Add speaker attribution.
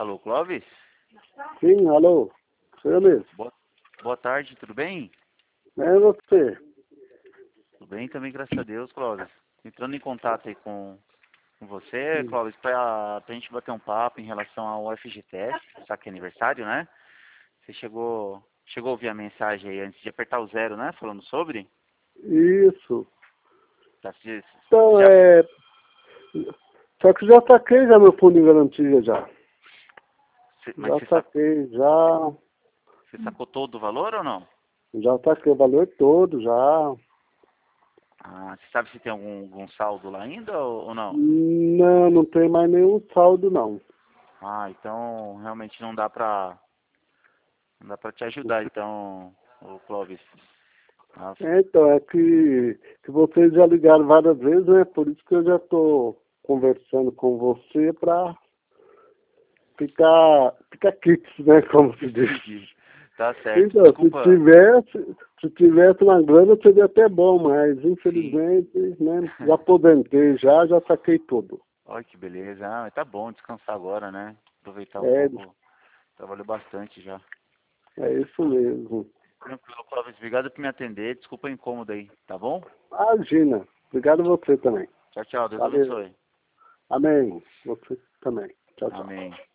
Speaker 1: Alô, Clóvis?
Speaker 2: Sim, alô, sou eu mesmo.
Speaker 1: Boa tarde, tudo bem?
Speaker 2: É você.
Speaker 1: Tudo bem também, graças a Deus, Clóvis. Entrando em contato aí com você,
Speaker 2: Sim.
Speaker 1: Clóvis, pra gente bater um papo em relação ao FGTS, sabe que é aniversário, né? Você chegou a ouvir a mensagem aí antes de apertar o zero, né? Falando sobre?
Speaker 2: Isso.
Speaker 1: Já,
Speaker 2: Então,
Speaker 1: já,
Speaker 2: só que já saquei já meu fundo de garantia já.
Speaker 1: mas
Speaker 2: Já saquei,
Speaker 1: você sacou todo o valor ou não?
Speaker 2: já saquei o valor todo, já.
Speaker 1: Ah, você sabe se tem algum saldo lá ainda ou não?
Speaker 2: Não, não tem mais nenhum saldo, não.
Speaker 1: Ah, então realmente não dá pra te ajudar, então, o Clóvis. Ah,
Speaker 2: Então, é que vocês já ligaram várias vezes, né? Por isso que eu já estou conversando com você para ficar quites, né? Como se diz.
Speaker 1: entendi. Tá certo.
Speaker 2: Então,
Speaker 1: Desculpa.
Speaker 2: se tivesse uma grana seria até bom, mas
Speaker 1: Sim.
Speaker 2: infelizmente, né, já aposentei já saquei tudo.
Speaker 1: Olha que beleza. Ah, mas tá bom descansar agora, né? Aproveitar um
Speaker 2: É,
Speaker 1: pouco. Trabalhou bastante já.
Speaker 2: é isso mesmo.
Speaker 1: Tranquilo, Clóvis. Obrigado por me atender. Desculpa o incômodo aí, tá bom?
Speaker 2: Imagina. Obrigado a você também.
Speaker 1: Tchau, tchau. Deus
Speaker 2: Valeu.
Speaker 1: abençoe.
Speaker 2: Amém. Você também. Tchau, tchau.
Speaker 1: Amém.